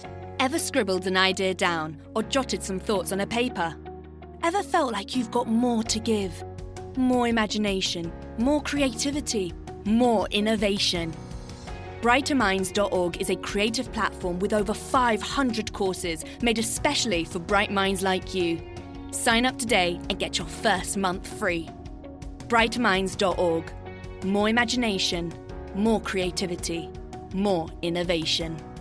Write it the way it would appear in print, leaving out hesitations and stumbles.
Ever scribbled an idea down or jotted some thoughts on a paper? Ever felt like you've got more to give? More imagination, more creativity, more innovation. Brighterminds.org is a creative platform with over 500 courses made especially for bright minds like you. Sign up today and get your first month free. Brighterminds.org. More imagination, more creativity, more innovation.